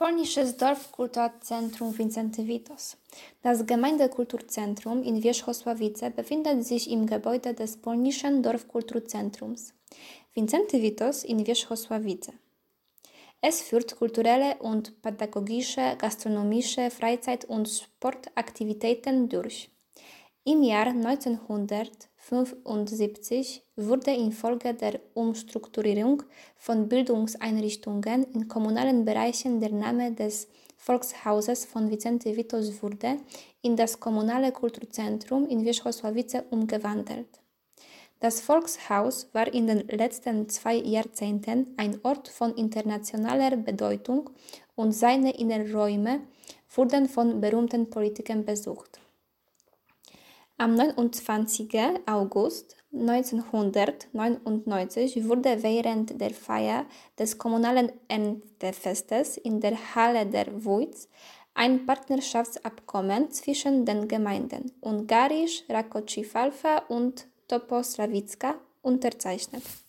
Polnisches Dorfkulturzentrum Wincenty Witos. Das Gemeindekulturzentrum in Wierzchosławice befindet sich im Gebäude des Polnischen Dorfkulturzentrums Wincenty Witos in Wierzchosławice. Es führt kulturelle und pädagogische, gastronomische, Freizeit- und Sportaktivitäten durch. Im Jahr 1975 wurde infolge der Umstrukturierung von Bildungseinrichtungen in kommunalen Bereichen der Name des Volkshauses von Wincenty Witos wurde in das Kommunale Kulturzentrum in Wierzchosławice umgewandelt. Das Volkshaus war in den letzten 2 Jahrzehnten ein Ort von internationaler Bedeutung und seine Innenräume wurden von berühmten Politikern besucht. Am 29. August 1999 wurde während der Feier des kommunalen Erntefestes in der Halle der Wójc ein Partnerschaftsabkommen zwischen den Gemeinden Ungarisch, Rakoczy-Falfa und Toposławicka unterzeichnet.